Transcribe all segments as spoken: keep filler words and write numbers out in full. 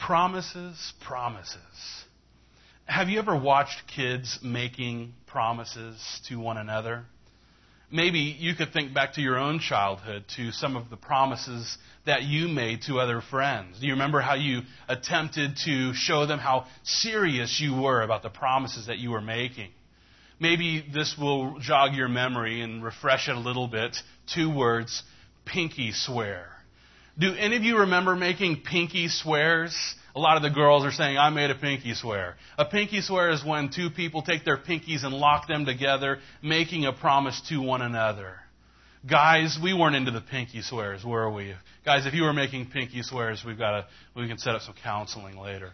Promises, promises. Have you ever watched kids making promises to one another? Maybe you could think back to your own childhood, to some of the promises that you made to other friends. Do you remember how you attempted to show them how serious you were about the promises that you were making? Maybe this will jog your memory and refresh it a little bit. Two words, pinky swear. Do any of you remember making pinky swears? A lot of the girls are saying, I made a pinky swear. A pinky swear is when two people take their pinkies and lock them together, making a promise to one another. Guys, we weren't into the pinky swears, were we? Guys, if you were making pinky swears, we've got to, we can set up some counseling later.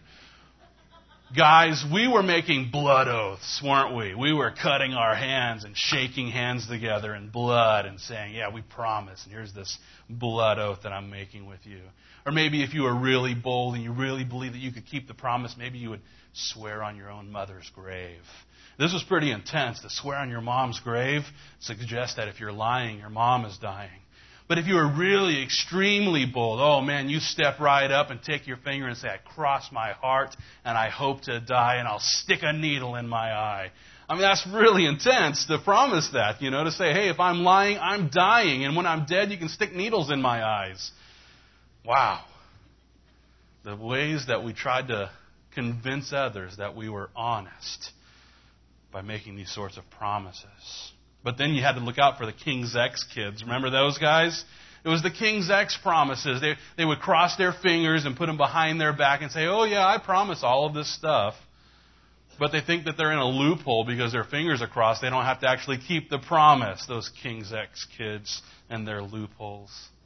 Guys, we were making blood oaths, weren't we? We were cutting our hands and shaking hands together in blood and saying, yeah, we promise, and here's this blood oath that I'm making with you. Or maybe if you were really bold and you really believed that you could keep the promise, maybe you would swear on your own mother's grave. This was pretty intense. To swear on your mom's grave suggests that if you're lying, your mom is dying. But if you were really extremely bold, oh man, you step right up and take your finger and say, I cross my heart and I hope to die and I'll stick a needle in my eye. I mean, that's really intense to promise that, you know, to say, hey, if I'm lying, I'm dying. And when I'm dead, you can stick needles in my eyes. Wow. The ways that we tried to convince others that we were honest by making these sorts of promises. But then you had to look out for the King's X kids. Remember those guys? It was the King's X promises. They, they would cross their fingers and put them behind their back and say, oh yeah, I promise all of this stuff. But they think that they're in a loophole because their fingers are crossed. They don't have to actually keep the promise, those King's X kids and their loopholes.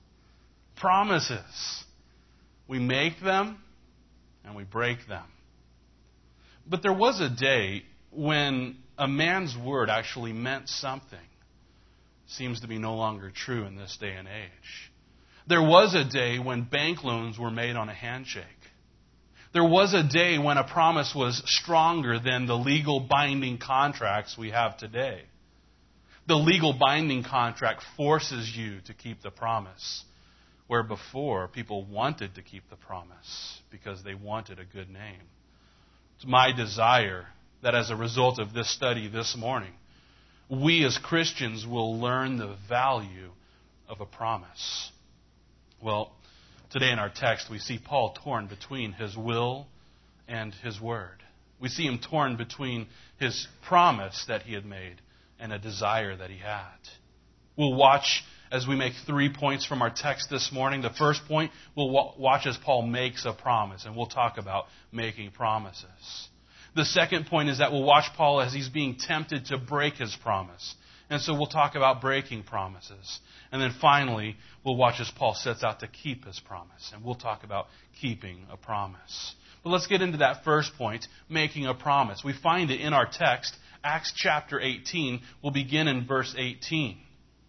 Promises. We make them and we break them. But there was a day when a man's word actually meant something. Seems to be no longer true in this day and age. There was a day when bank loans were made on a handshake. There was a day when a promise was stronger than the legal binding contracts we have today. The legal binding contract forces you to keep the promise, where before people wanted to keep the promise because they wanted a good name. It's my desire that as a result of this study this morning, we as Christians will learn the value of a promise. Well, today in our text we see Paul torn between his will and his word. We see him torn between his promise that he had made and a desire that he had. We'll watch as we make three points from our text this morning. The first point, we'll watch as Paul makes a promise, and we'll talk about making promises. The second point is that we'll watch Paul as he's being tempted to break his promise. And so we'll talk about breaking promises. And then finally, we'll watch as Paul sets out to keep his promise. And we'll talk about keeping a promise. But let's get into that first point, making a promise. We find it in our text, Acts chapter eighteen. We'll begin in verse eighteen.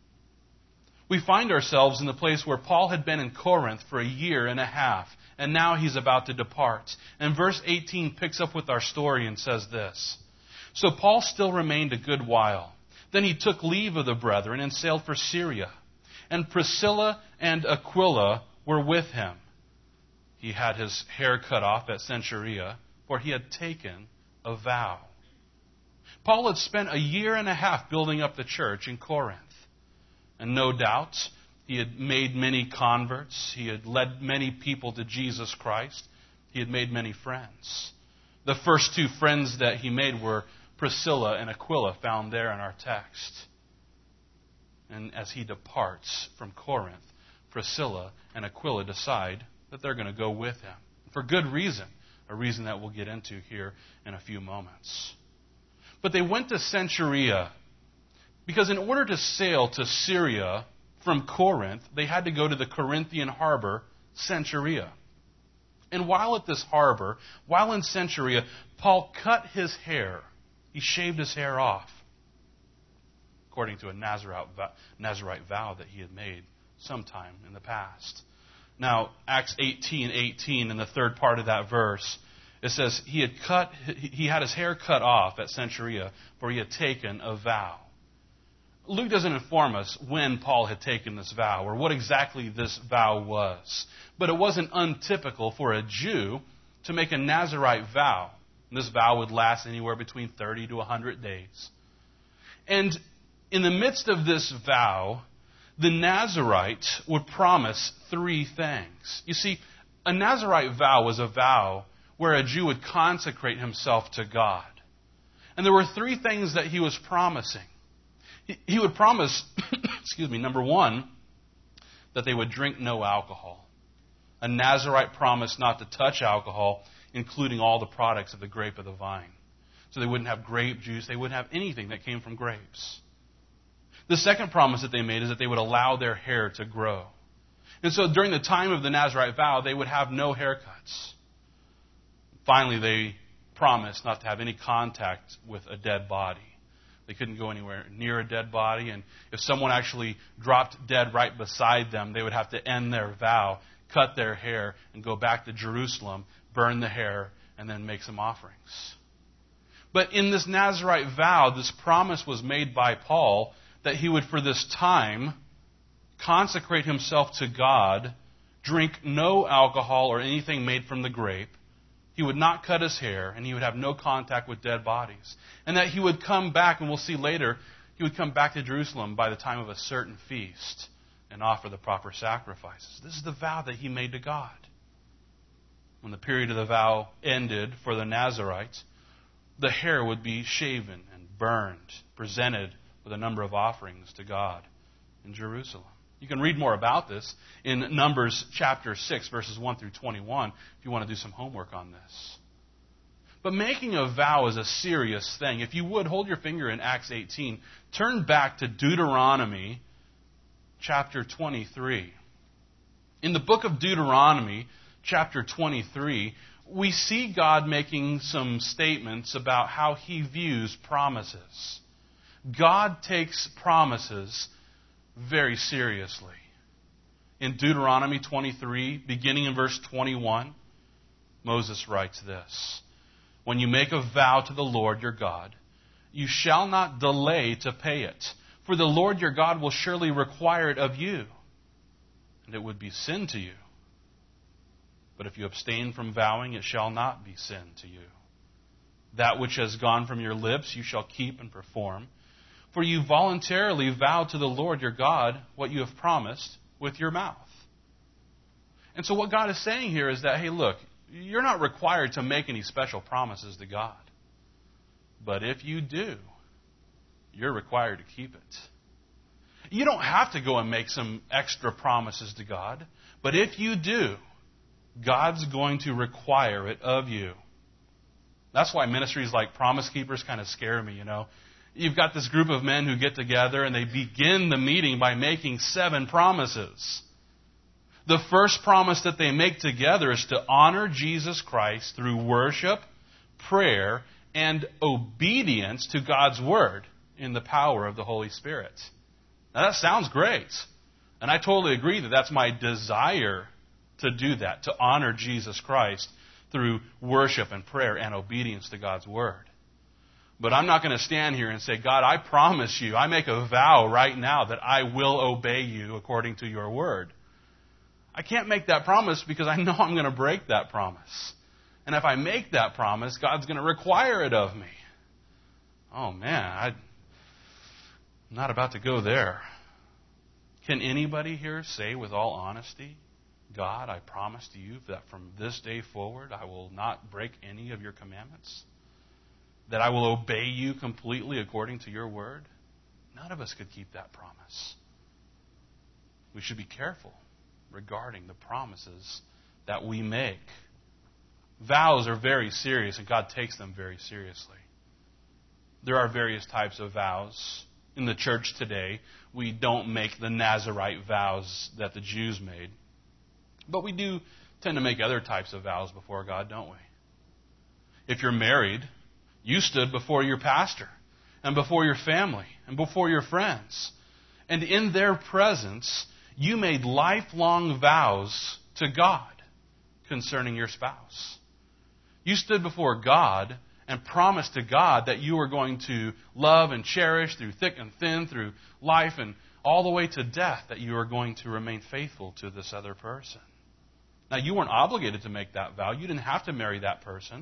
We find ourselves in the place where Paul had been in Corinth for a year and a half, and now he's about to depart. And verse eighteen picks up with our story and says this. So Paul still remained a good while. Then he took leave of the brethren and sailed for Syria. And Priscilla and Aquila were with him. He had his hair cut off at Caesarea, for he had taken a vow. Paul had spent a year and a half building up the church in Corinth. And no doubt, he had made many converts. He had led many people to Jesus Christ. He had made many friends. The first two friends that he made were Priscilla and Aquila, found there in our text. And as he departs from Corinth, Priscilla and Aquila decide that they're going to go with him. For good reason, a reason that we'll get into here in a few moments. But they went to Caesarea because in order to sail to Syria from Corinth, they had to go to the Corinthian harbor, Caesarea. And while at this harbor, while in Caesarea, Paul cut his hair. He shaved his hair off, according to a Nazirite vow that he had made sometime in the past. Now, Acts eighteen eighteen, in the third part of that verse, it says he had cut, he had his hair cut off at Caesarea, for he had taken a vow. Luke doesn't inform us when Paul had taken this vow or what exactly this vow was. But it wasn't untypical for a Jew to make a Nazirite vow. And this vow would last anywhere between thirty to one hundred days. And in the midst of this vow, the Nazirite would promise three things. You see, a Nazirite vow was a vow where a Jew would consecrate himself to God. And there were three things that he was promising. He, he would promise, excuse me, number one, that they would drink no alcohol. A Nazirite promised not to touch alcohol, including all the products of the grape of the vine. So they wouldn't have grape juice. They wouldn't have anything that came from grapes. The second promise that they made is that they would allow their hair to grow. And so during the time of the Nazirite vow, they would have no haircuts. Finally, they promised not to have any contact with a dead body. They couldn't go anywhere near a dead body. And if someone actually dropped dead right beside them, they would have to end their vow, cut their hair, and go back to Jerusalem, burn the hair, and then make some offerings. But in this Nazirite vow, this promise was made by Paul that he would, for this time, consecrate himself to God, drink no alcohol or anything made from the grape. He would not cut his hair, and he would have no contact with dead bodies. And that he would come back, and we'll see later, he would come back to Jerusalem by the time of a certain feast and offer the proper sacrifices. This is the vow that he made to God. When the period of the vow ended for the Nazirites, the hair would be shaven and burned, presented with a number of offerings to God in Jerusalem. You can read more about this in Numbers chapter six, verses one through twenty-one, if you want to do some homework on this. But making a vow is a serious thing. If you would, hold your finger in Acts eighteen. Turn back to Deuteronomy chapter twenty-three. In the book of Deuteronomy chapter twenty-three, we see God making some statements about how He views promises. God takes promises very seriously. In Deuteronomy twenty-three, beginning in verse twenty-one, Moses writes this: "When you make a vow to the Lord your God, you shall not delay to pay it, for the Lord your God will surely require it of you, and it would be sin to you. But if you abstain from vowing, it shall not be sin to you. That which has gone from your lips you shall keep and perform. For you voluntarily vowed to the Lord your God what you have promised with your mouth." And so what God is saying here is that, hey, look, you're not required to make any special promises to God. But if you do, you're required to keep it. You don't have to go and make some extra promises to God. But if you do, God's going to require it of you. That's why ministries like Promise Keepers kind of scare me, you know. You've got this group of men who get together and they begin the meeting by making seven promises. The first promise that they make together is to honor Jesus Christ through worship, prayer, and obedience to God's Word in the power of the Holy Spirit. Now that sounds great. And I totally agree that that's my desire to do that, to honor Jesus Christ through worship and prayer and obedience to God's Word. But I'm not going to stand here and say, God, I promise you, I make a vow right now that I will obey you according to your word. I can't make that promise because I know I'm going to break that promise. And if I make that promise, God's going to require it of me. Oh man, I, I'm not about to go there. Can anybody here say with all honesty, God, I promise to you that from this day forward I will not break any of your commandments? That I will obey you completely according to your word? None of us could keep that promise. We should be careful regarding the promises that we make. Vows are very serious, and God takes them very seriously. There are various types of vows. In the church today, we don't make the Nazirite vows that the Jews made. But we do tend to make other types of vows before God, don't we? If you're married, you stood before your pastor and before your family and before your friends. And in their presence, you made lifelong vows to God concerning your spouse. You stood before God and promised to God that you were going to love and cherish through thick and thin, through life and all the way to death, that you are going to remain faithful to this other person. Now, you weren't obligated to make that vow. You didn't have to marry that person.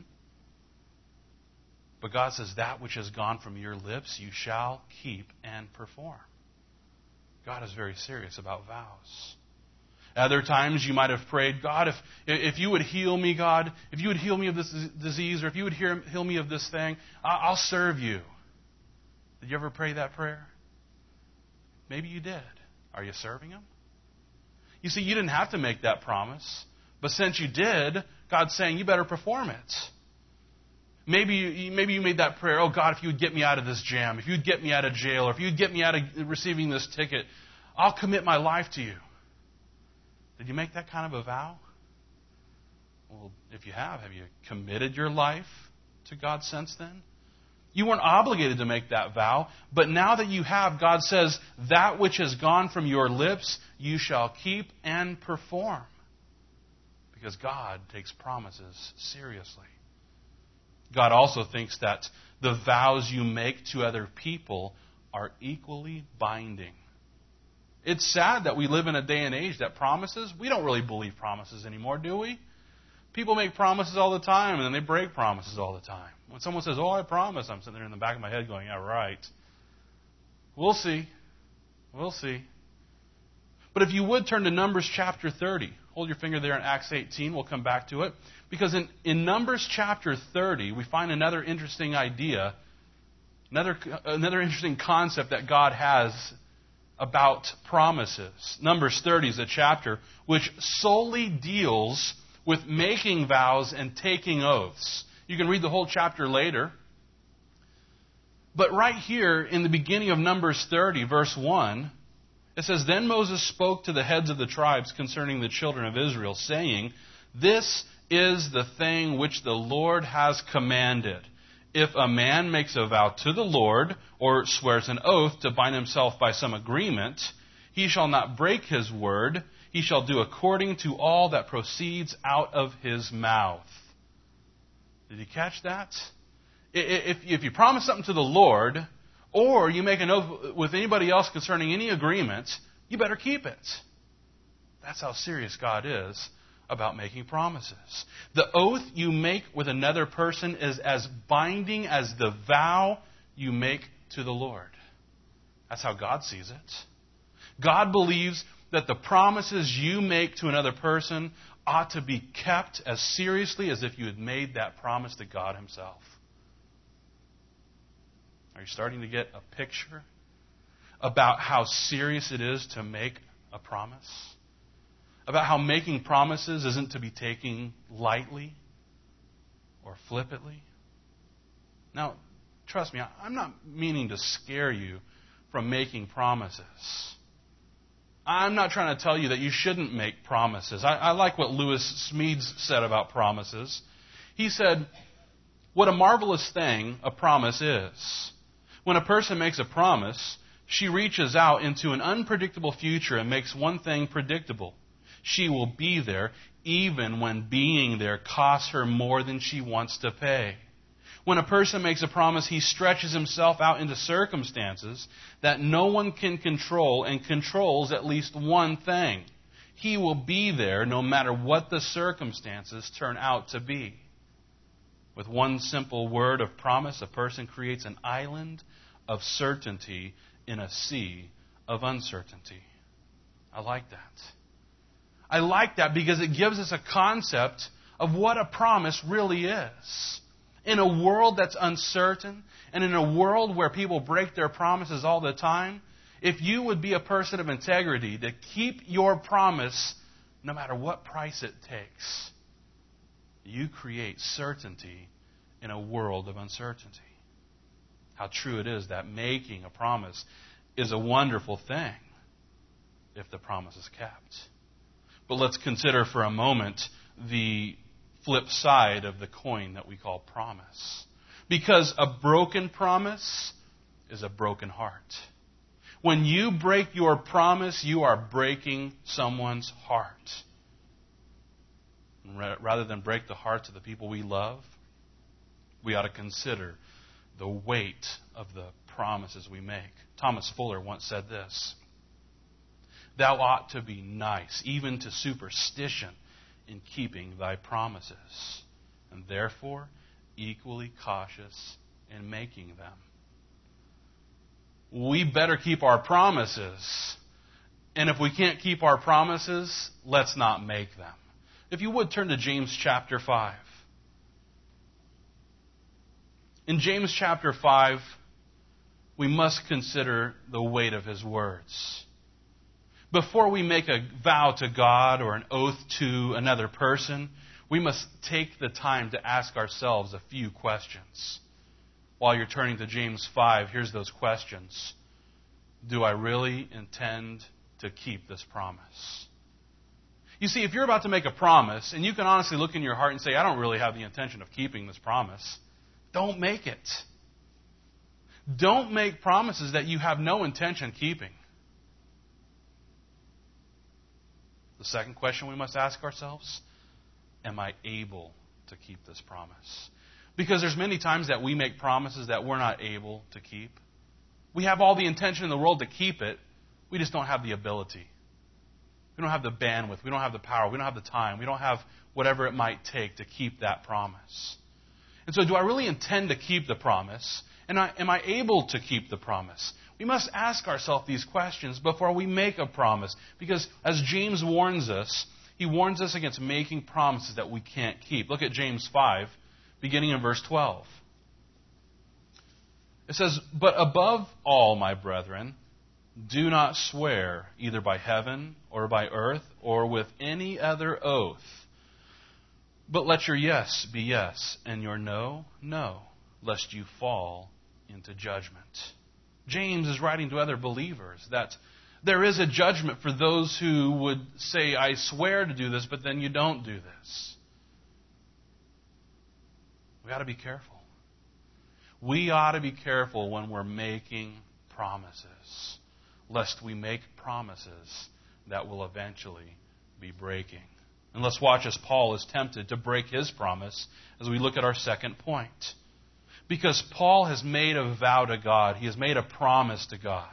But God says, that which has gone from your lips, you shall keep and perform. God is very serious about vows. Other times you might have prayed, God, if, if you would heal me, God, if you would heal me of this disease, or if you would heal, heal me of this thing, I'll serve you. Did you ever pray that prayer? Maybe you did. Are you serving Him? You see, you didn't have to make that promise. But since you did, God's saying you better perform it. Maybe you, maybe you made that prayer, oh God, if you would get me out of this jam, if you would get me out of jail, or if you would get me out of receiving this ticket, I'll commit my life to you. Did you make that kind of a vow? Well, if you have, have you committed your life to God since then? You weren't obligated to make that vow, but now that you have, God says, that which has gone from your lips, you shall keep and perform. Because God takes promises seriously. God also thinks that the vows you make to other people are equally binding. It's sad that we live in a day and age that promises, we don't really believe promises anymore, do we? People make promises all the time, and then they break promises all the time. When someone says, oh, I promise, I'm sitting there in the back of my head going, yeah, right. We'll see. We'll see. But if you would turn to Numbers chapter thirty, hold your finger there in Acts eighteen, we'll come back to it. Because in, in Numbers chapter thirty, we find another interesting idea, another, another interesting concept that God has about promises. Numbers thirty is a chapter which solely deals with making vows and taking oaths. You can read the whole chapter later. But right here in the beginning of Numbers thirty, verse one, it says, Then Moses spoke to the heads of the tribes concerning the children of Israel, saying, This is the thing which the Lord has commanded. If a man makes a vow to the Lord, or swears an oath to bind himself by some agreement, he shall not break his word. He shall do according to all that proceeds out of his mouth. Did you catch that? If, if you promise something to the Lord, or you make an oath with anybody else concerning any agreement, you better keep it. That's how serious God is about making promises. The oath you make with another person is as binding as the vow you make to the Lord. That's how God sees it. God believes that the promises you make to another person ought to be kept as seriously as if you had made that promise to God Himself. Are you starting to get a picture about how serious it is to make a promise? About how making promises isn't to be taken lightly or flippantly? Now, trust me, I'm not meaning to scare you from making promises. I'm not trying to tell you that you shouldn't make promises. I, I like what Lewis Smedes said about promises. He said, what a marvelous thing a promise is. When a person makes a promise, she reaches out into an unpredictable future and makes one thing predictable. She will be there even when being there costs her more than she wants to pay. When a person makes a promise, he stretches himself out into circumstances that no one can control and controls at least one thing. He will be there no matter what the circumstances turn out to be. With one simple word of promise, a person creates an island of certainty in a sea of uncertainty. I like that. I like that because it gives us a concept of what a promise really is. In a world that's uncertain, and in a world where people break their promises all the time, if you would be a person of integrity to keep your promise no matter what price it takes, you create certainty in a world of uncertainty. How true it is that making a promise is a wonderful thing if the promise is kept. But let's consider for a moment the flip side of the coin that we call promise. Because a broken promise is a broken heart. When you break your promise, you are breaking someone's heart. Rather than break the hearts of the people we love, we ought to consider the weight of the promises we make. Thomas Fuller once said this: Thou ought to be nice, even to superstition, in keeping thy promises, and therefore equally cautious in making them. We better keep our promises. And if we can't keep our promises, let's not make them. If you would, turn to James chapter five. In James chapter five, we must consider the weight of his words. Before we make a vow to God or an oath to another person, we must take the time to ask ourselves a few questions. While you're turning to James five, here's those questions. Do I really intend to keep this promise? You see, if you're about to make a promise, and you can honestly look in your heart and say, I don't really have the intention of keeping this promise, don't make it. Don't make promises that you have no intention keeping. The second question we must ask ourselves, am I able to keep this promise? Because there's many times that we make promises that we're not able to keep. We have all the intention in the world to keep it. We just don't have the ability. We don't have the bandwidth. We don't have the power. We don't have the time. We don't have whatever it might take to keep that promise. And so do I really intend to keep the promise? And I, am I able to keep the promise? We must ask ourselves these questions before we make a promise. Because as James warns us, he warns us against making promises that we can't keep. Look at James five, beginning in verse twelve. It says, But above all, my brethren, do not swear either by heaven or by earth or with any other oath. But let your yes be yes and your no, no, lest you fall into judgment. James is writing to other believers that there is a judgment for those who would say, I swear to do this, but then you don't do this. We ought to be careful. We ought to be careful when we're making promises, lest we make promises that will eventually be breaking. And let's watch as Paul is tempted to break his promise as we look at our second point. Because Paul has made a vow to God. He has made a promise to God.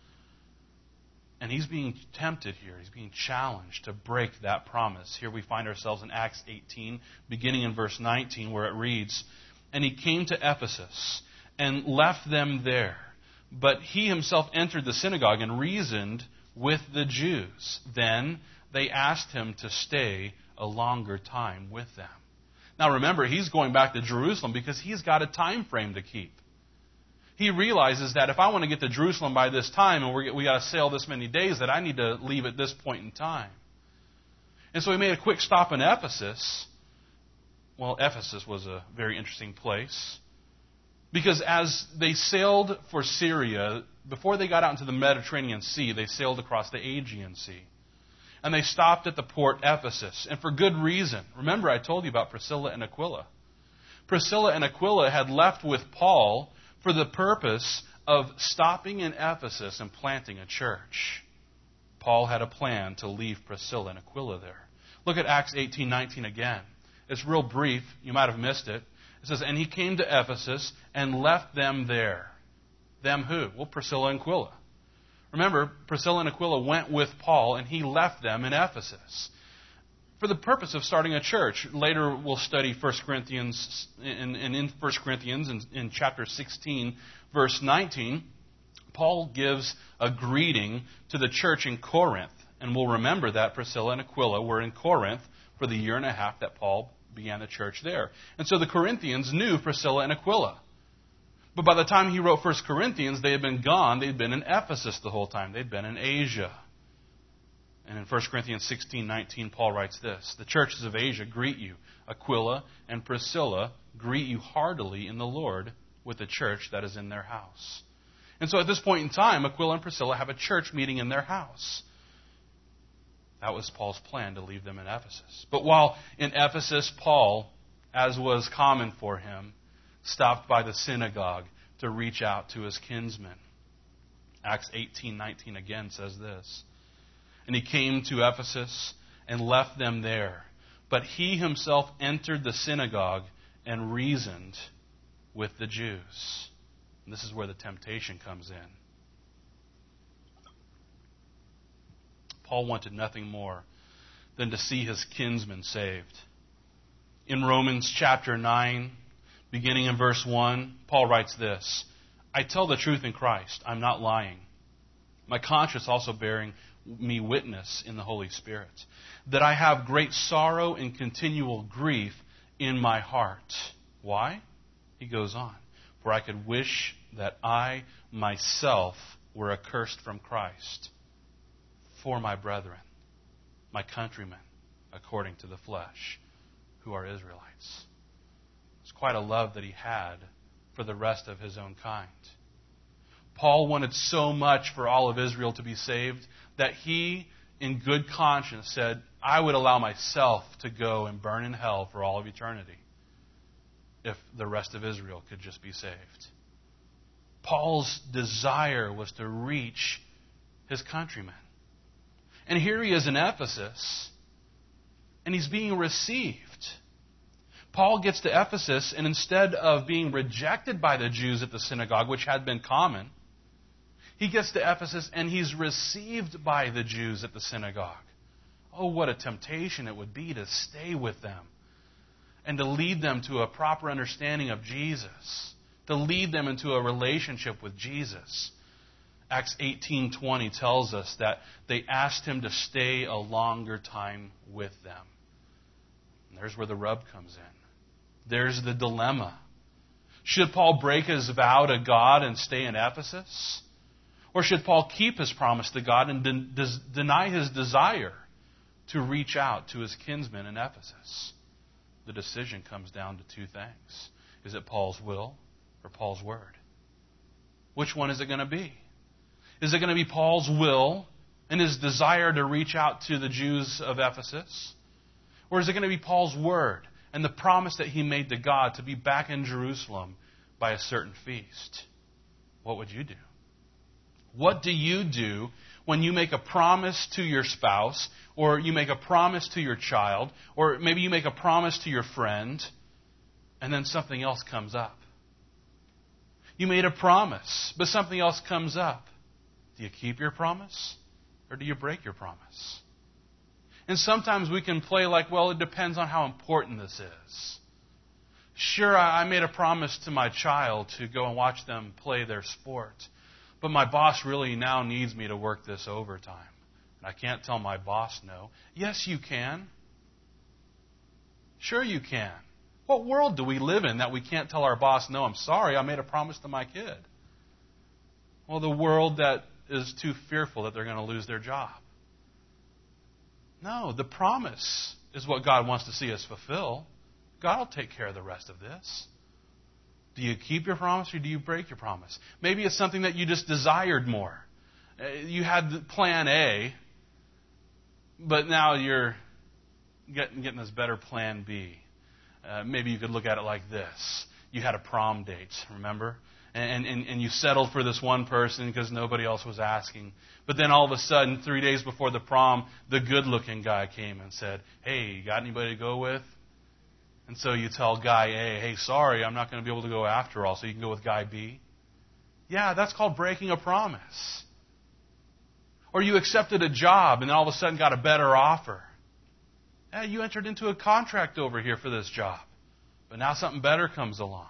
And he's being tempted here. He's being challenged to break that promise. Here we find ourselves in Acts eighteen, beginning in verse nineteen, where it reads, And he came to Ephesus and left them there. But he himself entered the synagogue and reasoned with the Jews. Then they asked him to stay a longer time with them. Now remember, he's going back to Jerusalem because he's got a time frame to keep. He realizes that if I want to get to Jerusalem by this time and we're, we got to sail this many days, that I need to leave at this point in time. And so he made a quick stop in Ephesus. Well, Ephesus was a very interesting place. Because as they sailed for Syria, before they got out into the Mediterranean Sea, they sailed across the Aegean Sea. And they stopped at the port Ephesus, and for good reason. Remember, I told you about Priscilla and Aquila. Priscilla and Aquila had left with Paul for the purpose of stopping in Ephesus and planting a church. Paul had a plan to leave Priscilla and Aquila there. Look at Acts eighteen nineteen again. It's real brief. You might have missed it. It says, And he came to Ephesus and left them there. Them who? Well, Priscilla and Aquila. Remember, Priscilla and Aquila went with Paul, and he left them in Ephesus for the purpose of starting a church. Later, we'll study First Corinthians, and in First Corinthians, in, in chapter sixteen, verse nineteen, Paul gives a greeting to the church in Corinth. And we'll remember that Priscilla and Aquila were in Corinth for the year and a half that Paul began the church there. And so the Corinthians knew Priscilla and Aquila. But by the time he wrote First Corinthians, they had been gone. They'd been in Ephesus the whole time. They'd been in Asia. And in First Corinthians sixteen nineteen, Paul writes this, The churches of Asia greet you. Aquila and Priscilla greet you heartily in the Lord with the church that is in their house. And so at this point in time, Aquila and Priscilla have a church meeting in their house. That was Paul's plan, to leave them in Ephesus. But while in Ephesus, Paul, as was common for him, stopped by the synagogue to reach out to his kinsmen. Acts eighteen nineteen again says this, And he came to Ephesus and left them there. But he himself entered the synagogue and reasoned with the Jews. And this is where the temptation comes in. Paul wanted nothing more than to see his kinsmen saved. In Romans chapter nine, beginning in verse one, Paul writes this, I tell the truth in Christ, I'm not lying. My conscience also bearing me witness in the Holy Spirit, that I have great sorrow and continual grief in my heart. Why? He goes on, for I could wish that I myself were accursed from Christ for my brethren, my countrymen, according to the flesh, who are Israelites. It's quite a love that he had for the rest of his own kind. Paul wanted so much for all of Israel to be saved that he, in good conscience, said, I would allow myself to go and burn in hell for all of eternity if the rest of Israel could just be saved. Paul's desire was to reach his countrymen. And here he is in Ephesus, and he's being received. Paul gets to Ephesus, and instead of being rejected by the Jews at the synagogue, which had been common, he gets to Ephesus and he's received by the Jews at the synagogue. Oh, what a temptation it would be to stay with them and to lead them to a proper understanding of Jesus, to lead them into a relationship with Jesus. Acts eighteen twenty tells us that they asked him to stay a longer time with them. And there's where the rub comes in. There's the dilemma. Should Paul break his vow to God and stay in Ephesus? Or should Paul keep his promise to God and de- de- deny his desire to reach out to his kinsmen in Ephesus? The decision comes down to two things. Is it Paul's will or Paul's word? Which one is it going to be? Is it going to be Paul's will and his desire to reach out to the Jews of Ephesus? Or is it going to be Paul's word and the promise that he made to God to be back in Jerusalem by a certain feast? What would you do? What do you do when you make a promise to your spouse, or you make a promise to your child, or maybe you make a promise to your friend, and then something else comes up? You made a promise, but something else comes up. Do you keep your promise, or do you break your promise? And sometimes we can play like, well, it depends on how important this is. Sure, I made a promise to my child to go and watch them play their sport, but my boss really now needs me to work this overtime. And I can't tell my boss no. Yes, you can. Sure you can. What world do we live in that we can't tell our boss, no, I'm sorry, I made a promise to my kid? Well, the world that is too fearful that they're going to lose their job. No, the promise is what God wants to see us fulfill. God will take care of the rest of this. Do you keep your promise or do you break your promise? Maybe it's something that you just desired more. You had plan A, but now you're getting, getting this better plan B. Uh, maybe you could look at it like this. You had a prom date, remember? And, and, and you settled for this one person because nobody else was asking. But then all of a sudden, three days before the prom, the good-looking guy came and said, hey, you got anybody to go with? And so you tell guy A, hey, sorry, I'm not going to be able to go after all, so you can go with guy B. Yeah, that's called breaking a promise. Or you accepted a job and then all of a sudden got a better offer. Yeah, you entered into a contract over here for this job, but now something better comes along.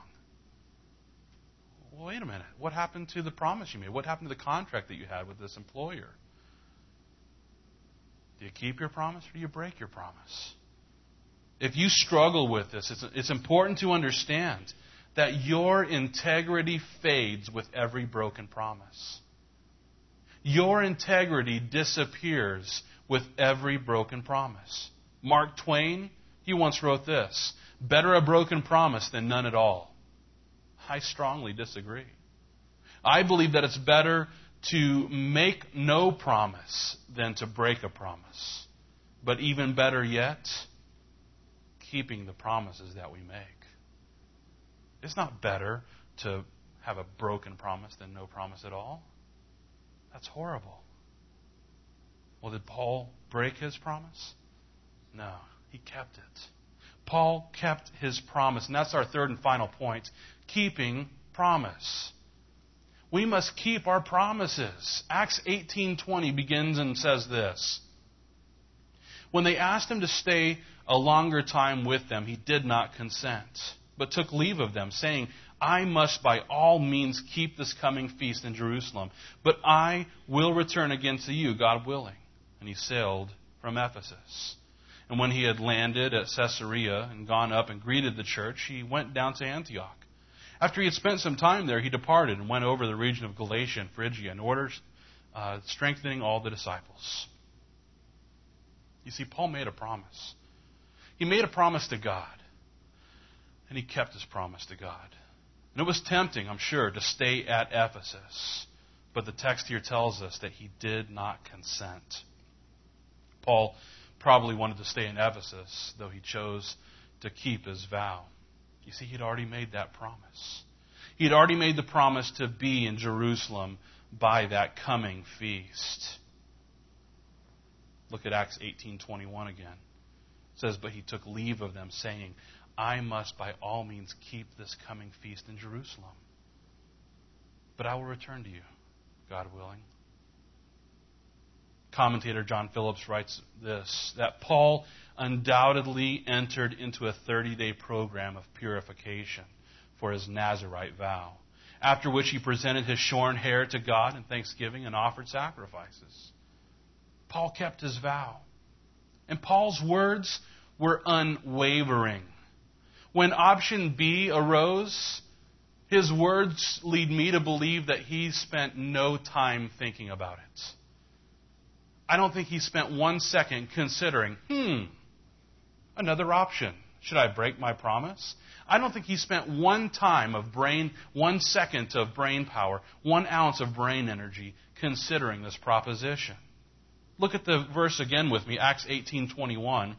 Well, wait a minute. What happened to the promise you made? What happened to the contract that you had with this employer? Do you keep your promise or do you break your promise? If you struggle with this, it's, it's important to understand that your integrity fades with every broken promise. Your integrity disappears with every broken promise. Mark Twain, he once wrote this, better a broken promise than none at all. I strongly disagree. I believe that it's better to make no promise than to break a promise. But even better yet, keeping the promises that we make. It's not better to have a broken promise than no promise at all. That's horrible. Well, did Paul break his promise? No, he kept it. Paul kept his promise, and that's our third and final point, keeping promise. We must keep our promises. Acts eighteen twenty begins and says this, When they asked him to stay a longer time with them, he did not consent, but took leave of them, saying, I must by all means keep this coming feast in Jerusalem, but I will return again to you, God willing. And he sailed from Ephesus. And when he had landed at Caesarea and gone up and greeted the church, he went down to Antioch. After he had spent some time there, he departed and went over the region of Galatia and Phrygia in order, uh, strengthening all the disciples. You see, Paul made a promise. He made a promise to God, and he kept his promise to God. And it was tempting, I'm sure, to stay at Ephesus. But the text here tells us that he did not consent. Paul probably wanted to stay in Ephesus, though he chose to keep his vow. You see, he'd already made that promise. He'd already made the promise to be in Jerusalem by that coming feast. Look at Acts eighteen twenty-one again. It says, but he took leave of them, saying, I must by all means keep this coming feast in Jerusalem. But I will return to you, God willing. Commentator John Phillips writes this, that Paul undoubtedly entered into a thirty-day program of purification for his Nazirite vow, after which he presented his shorn hair to God in thanksgiving and offered sacrifices. Paul kept his vow. And Paul's words were unwavering. When option B arose, his words lead me to believe that he spent no time thinking about it. I don't think he spent one second considering, hmm, another option. Should I break my promise? I don't think he spent one time of brain, one second of brain power, one ounce of brain energy considering this proposition. Look at the verse again with me, Acts eighteen twenty-one.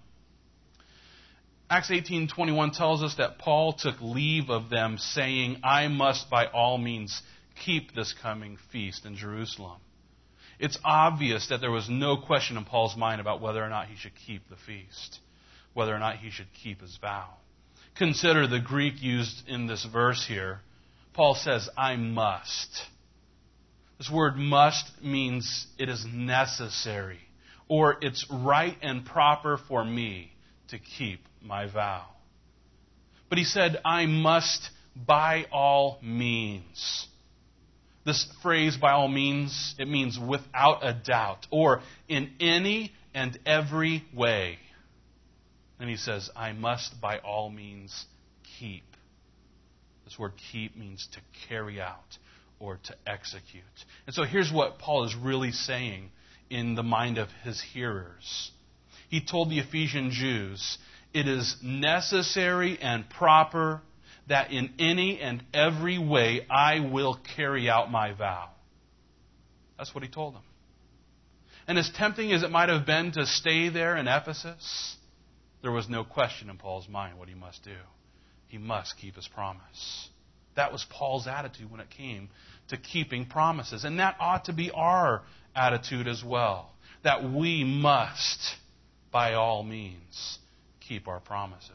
Acts eighteen twenty-one tells us that Paul took leave of them, saying, I must by all means keep this coming feast in Jerusalem. It's obvious that there was no question in Paul's mind about whether or not he should keep the feast, whether or not he should keep his vow. Consider the Greek used in this verse here. Paul says, I must. This word must means it is necessary, or it's right and proper for me to keep my vow. But he said, I must by all means. This phrase, by all means, it means without a doubt, or in any and every way. And he says, I must by all means keep. This word keep means to carry out or to execute. And so here's what Paul is really saying in the mind of his hearers. He told the Ephesian Jews, it is necessary and proper that in any and every way I will carry out my vow. That's what he told them. And as tempting as it might have been to stay there in Ephesus, there was no question in Paul's mind what he must do. He must keep his promise. That was Paul's attitude when it came to keeping promises. And that ought to be our attitude as well. That we must, by all means, keep our promises.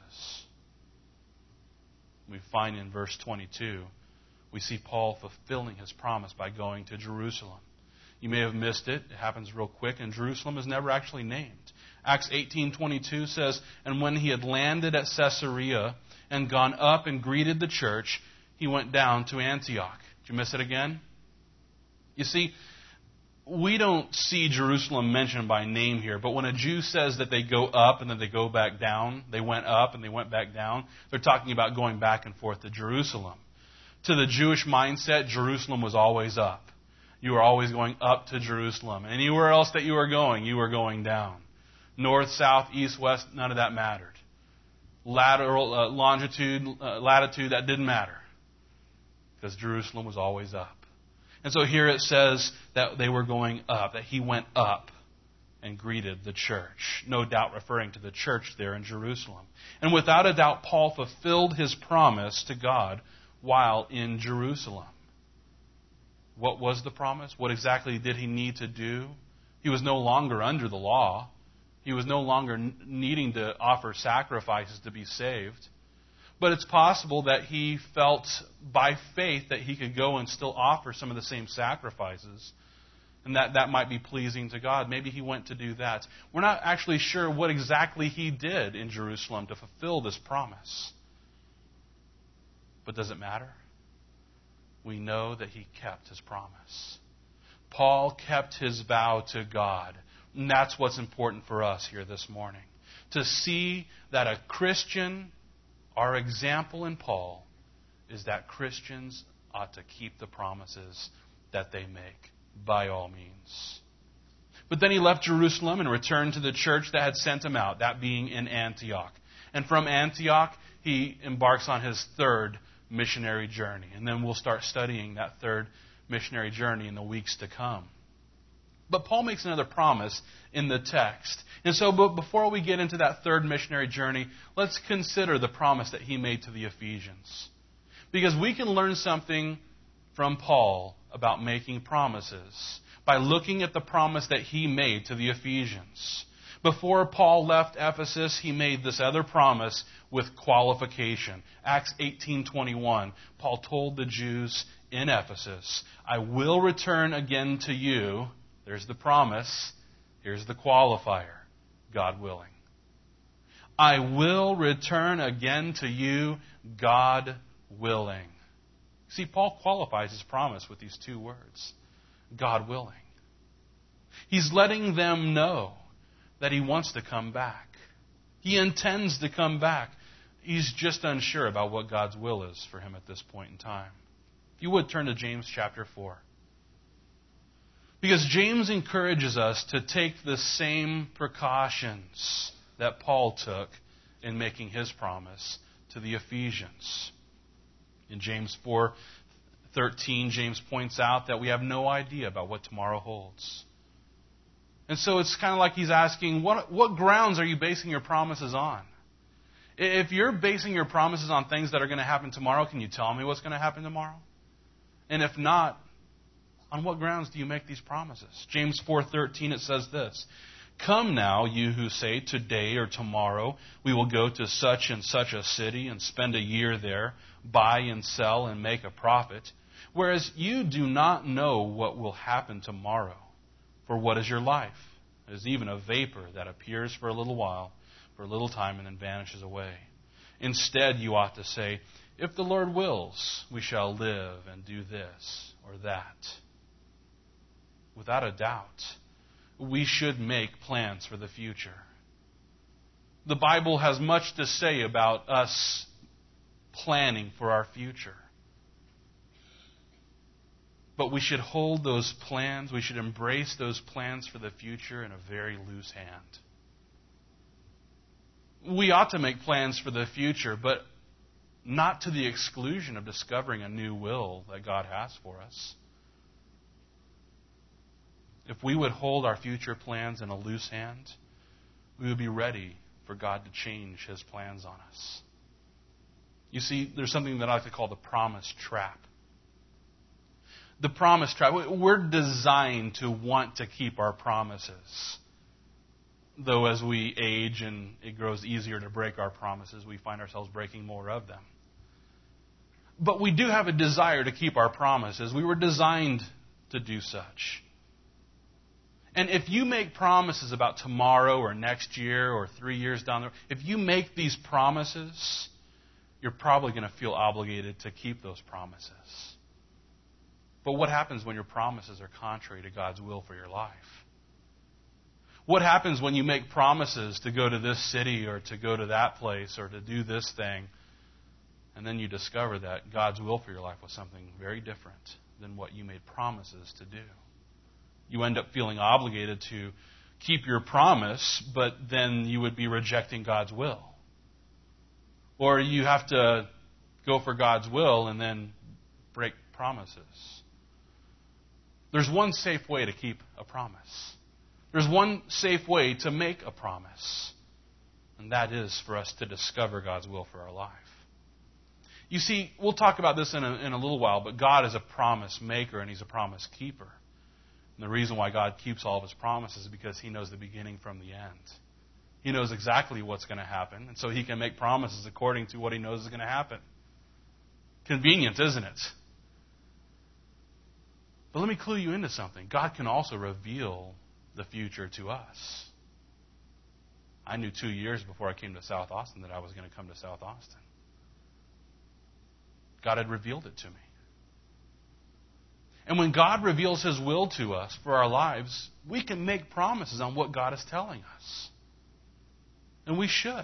We find in verse twenty-two, we see Paul fulfilling his promise by going to Jerusalem. You may have missed it. It happens real quick. And Jerusalem is never actually named. Acts eighteen twenty-two says, and when he had landed at Caesarea and gone up and greeted the church, he went down to Antioch. Did you miss it again? You see, we don't see Jerusalem mentioned by name here, but when a Jew says that they go up and then they go back down, they went up and they went back down, they're talking about going back and forth to Jerusalem. To the Jewish mindset, Jerusalem was always up. You were always going up to Jerusalem. Anywhere else that you were going, you were going down. North, south, east, west, none of that mattered. Lateral, uh, longitude, uh, latitude, that didn't matter. Because Jerusalem was always up. And so here it says that they were going up, that he went up and greeted the church. No doubt referring to the church there in Jerusalem. And without a doubt, Paul fulfilled his promise to God while in Jerusalem. What was the promise? What exactly did he need to do? He was no longer under the law. He was no longer needing to offer sacrifices to be saved. But it's possible that he felt by faith that he could go and still offer some of the same sacrifices And that, that might be pleasing to God. Maybe he went to do that. We're not actually sure what exactly he did in Jerusalem to fulfill this promise. But does it matter? We know that he kept his promise. Paul kept his vow to God. And that's what's important for us here this morning. To see that a Christian, our example in Paul, is that Christians ought to keep the promises that they make, by all means. But then he left Jerusalem and returned to the church that had sent him out, that being in Antioch. And from Antioch, he embarks on his third missionary journey. And then we'll start studying that third missionary journey in the weeks to come. But Paul makes another promise in the text. And so but before we get into that third missionary journey, let's consider the promise that he made to the Ephesians. Because we can learn something from Paul about making promises by looking at the promise that he made to the Ephesians. Before Paul left Ephesus, he made this other promise with qualification. Acts eighteen twenty-one, Paul told the Jews in Ephesus, I will return again to you. There's the promise. Here's the qualifier. God willing. I will return again to you, God willing. See, Paul qualifies his promise with these two words. God willing. He's letting them know that he wants to come back. He intends to come back. He's just unsure about what God's will is for him at this point in time. If you would turn to James chapter four. Because James encourages us to take the same precautions that Paul took in making his promise to the Ephesians. In James four thirteen, James points out that we have no idea about what tomorrow holds. And so it's kind of like he's asking, what, what grounds are you basing your promises on? If you're basing your promises on things that are going to happen tomorrow, can you tell me what's going to happen tomorrow? And if not, on what grounds do you make these promises? James four thirteen, it says this, come now, you who say, today or tomorrow we will go to such and such a city and spend a year there, buy and sell and make a profit, whereas you do not know what will happen tomorrow. For what is your life? It is even a vapor that appears for a little while, for a little time, and then vanishes away. Instead, you ought to say, if the Lord wills, we shall live and do this or that. Without a doubt, we should make plans for the future. The Bible has much to say about us planning for our future. But we should hold those plans, we should embrace those plans for the future in a very loose hand. We ought to make plans for the future, but not to the exclusion of discovering a new will that God has for us. If we would hold our future plans in a loose hand, we would be ready for God to change His plans on us. You see, there's something that I like to call the promise trap. The promise trap. We're designed to want to keep our promises. Though as we age and it grows easier to break our promises, we find ourselves breaking more of them. But we do have a desire to keep our promises. We were designed to do such. And if you make promises about tomorrow or next year or three years down the road, if you make these promises, you're probably going to feel obligated to keep those promises. But what happens when your promises are contrary to God's will for your life? What happens when you make promises to go to this city or to go to that place or to do this thing, and then you discover that God's will for your life was something very different than what you made promises to do? You end up feeling obligated to keep your promise, but then you would be rejecting God's will. Or you have to go for God's will and then break promises. There's one safe way to keep a promise. There's one safe way to make a promise. And that is for us to discover God's will for our life. You see, we'll talk about this in a, in a little while, but God is a promise maker and He's a promise keeper. And the reason why God keeps all of His promises is because He knows the beginning from the end. He knows exactly what's going to happen, and so He can make promises according to what He knows is going to happen. Convenient, isn't it? But let me clue you into something. God can also reveal the future to us. I knew two years before I came to South Austin that I was going to come to South Austin. God had revealed it to me. And when God reveals His will to us for our lives, we can make promises on what God is telling us. And we should.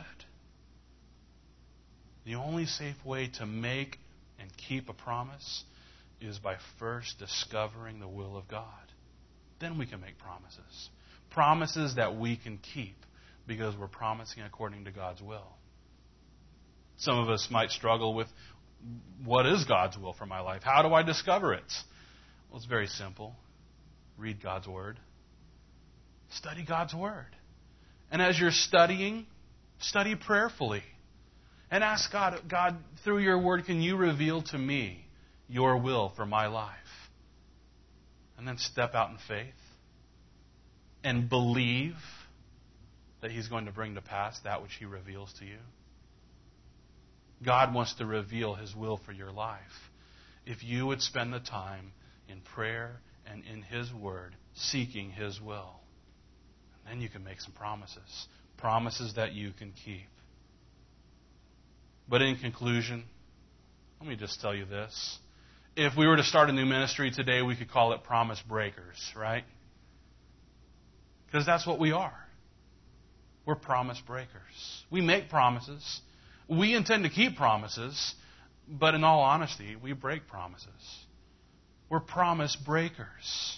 The only safe way to make and keep a promise is by first discovering the will of God. Then we can make promises. Promises that we can keep because we're promising according to God's will. Some of us might struggle with, what is God's will for my life? How do I discover it? Well, it's very simple. Read God's Word. Study God's Word. And as you're studying, study prayerfully. And ask God, God, through your Word, can you reveal to me your will for my life? And then step out in faith and believe that He's going to bring to pass that which He reveals to you. God wants to reveal His will for your life. If you would spend the time in prayer and in His Word, seeking His will, and then you can make some promises. Promises that you can keep. But in conclusion, let me just tell you this. If we were to start a new ministry today, we could call it Promise Breakers, right? Because that's what we are. We're promise breakers. We make promises. We intend to keep promises, but in all honesty, we break promises. We're promise breakers.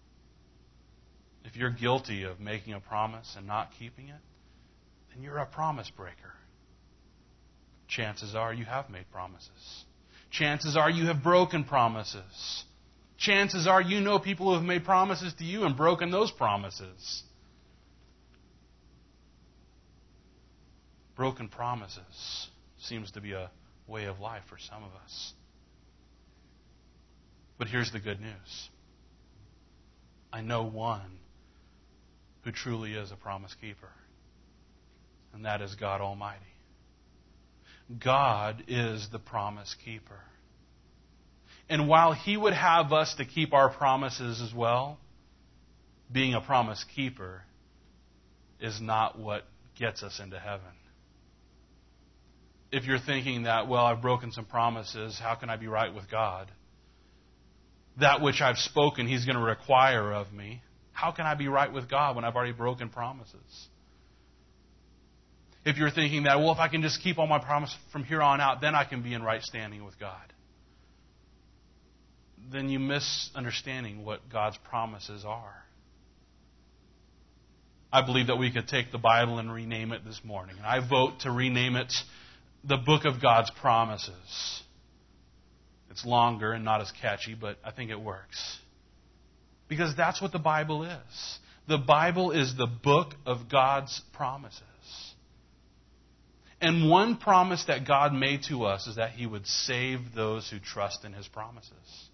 If you're guilty of making a promise and not keeping it, then you're a promise breaker. Chances are you have made promises. Chances are you have broken promises. Chances are you know people who have made promises to you and broken those promises. Broken promises seems to be a way of life for some of us. But here's the good news. I know one who truly is a promise keeper, and that is God Almighty. God is the promise keeper. And while He would have us to keep our promises as well, being a promise keeper is not what gets us into heaven. If you're thinking that, well, I've broken some promises, how can I be right with God? That which I've spoken, He's going to require of me. How can I be right with God when I've already broken promises? If you're thinking that, well, if I can just keep all my promises from here on out, then I can be in right standing with God, then you misunderstanding what God's promises are. I believe that we could take the Bible and rename it this morning. And I vote to rename it the Book of God's Promises. It's longer and not as catchy, but I think it works. Because that's what the Bible is. The Bible is the book of God's promises. And one promise that God made to us is that He would save those who trust in His promises.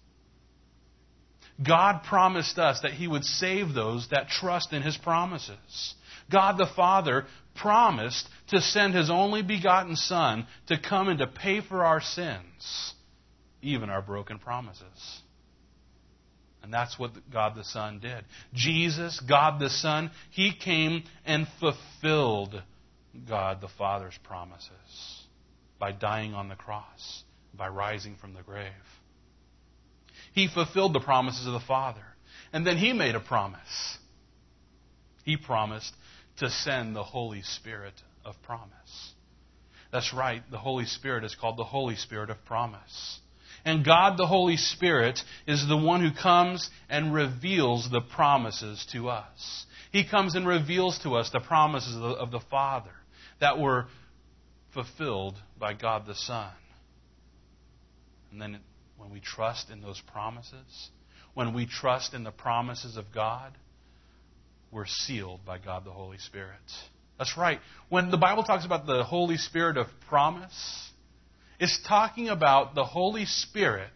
God promised us that He would save those that trust in His promises. God the Father promised to send His only begotten Son to come and to pay for our sins, even our broken promises. And that's what God the Son did. Jesus, God the Son, He came and fulfilled God the Father's promises by dying on the cross, by rising from the grave. He fulfilled the promises of the Father. And then He made a promise. He promised to send the Holy Spirit of promise. That's right, the Holy Spirit is called the Holy Spirit of promise. And God, the Holy Spirit, is the one who comes and reveals the promises to us. He comes and reveals to us the promises of the, of the Father that were fulfilled by God the Son. And then when we trust in those promises, when we trust in the promises of God, we're sealed by God the Holy Spirit. That's right. When the Bible talks about the Holy Spirit of promise, it's talking about the Holy Spirit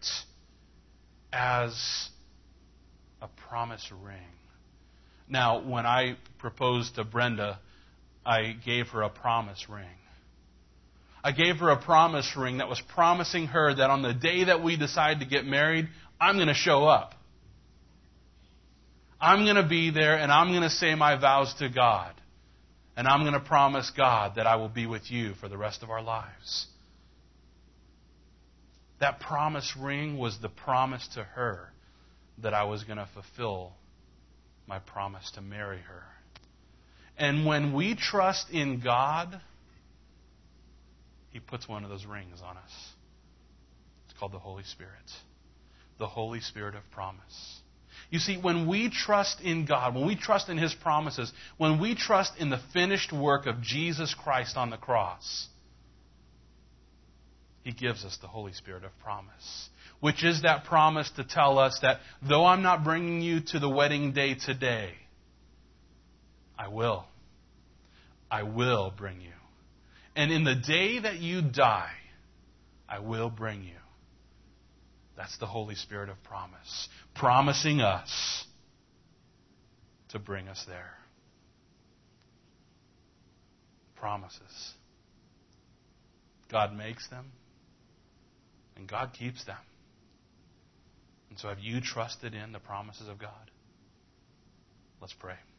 as a promise ring. Now, when I proposed to Brenda, I gave her a promise ring. I gave her a promise ring that was promising her that on the day that we decide to get married, I'm going to show up. I'm going to be there and I'm going to say my vows to God. And I'm going to promise God that I will be with you for the rest of our lives. That promise ring was the promise to her that I was going to fulfill my promise to marry her. And when we trust in God, He puts one of those rings on us. It's called the Holy Spirit. The Holy Spirit of promise. You see, when we trust in God, when we trust in His promises, when we trust in the finished work of Jesus Christ on the cross, He gives us the Holy Spirit of promise, which is that promise to tell us that though I'm not bringing you to the wedding day today, I will. I will bring you. And in the day that you die, I will bring you. That's the Holy Spirit of promise, promising us to bring us there. Promises. God makes them, and God keeps them. And so have you trusted in the promises of God? Let's pray.